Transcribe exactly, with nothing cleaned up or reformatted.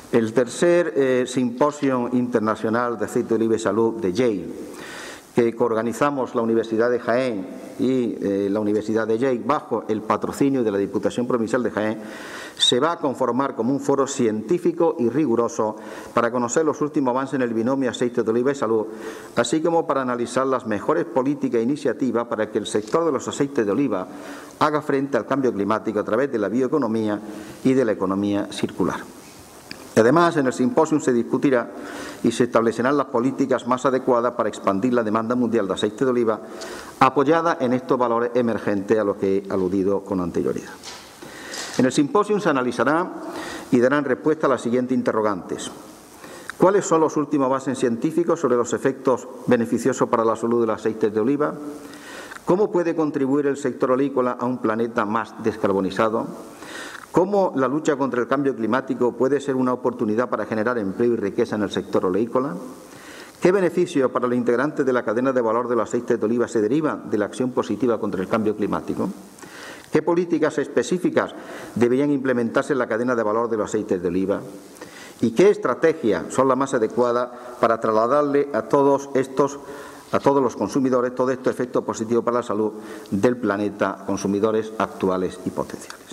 El tercer eh, Simposio Internacional de Aceite de Oliva y Salud de Yale, que coorganizamos la Universidad de Jaén y eh, la Universidad de Yale bajo el patrocinio de la Diputación Provincial de Jaén, se va a conformar como un foro científico y riguroso para conocer los últimos avances en el binomio aceite de oliva y salud, así como para analizar las mejores políticas e iniciativas para que el sector de los aceites de oliva haga frente al cambio climático a través de la bioeconomía y de la economía circular. Además, en el simposio se discutirá y se establecerán las políticas más adecuadas para expandir la demanda mundial de aceite de oliva, apoyada en estos valores emergentes a los que he aludido con anterioridad. En el simposio se analizará y darán respuesta a las siguientes interrogantes. ¿Cuáles son los últimos avances científicos sobre los efectos beneficiosos para la salud de los aceites de oliva? ¿Cómo puede contribuir el sector olícola a un planeta más descarbonizado? ¿Cómo la lucha contra el cambio climático puede ser una oportunidad para generar empleo y riqueza en el sector oleícola? ¿Qué beneficios para los integrantes de la cadena de valor de los aceites de oliva se derivan de la acción positiva contra el cambio climático? ¿Qué políticas específicas deberían implementarse en la cadena de valor de los aceites de oliva? ¿Y qué estrategias son las más adecuadas para trasladarle a todos estos, a todos los consumidores, todos estos efectos positivos para la salud del planeta, consumidores actuales y potenciales?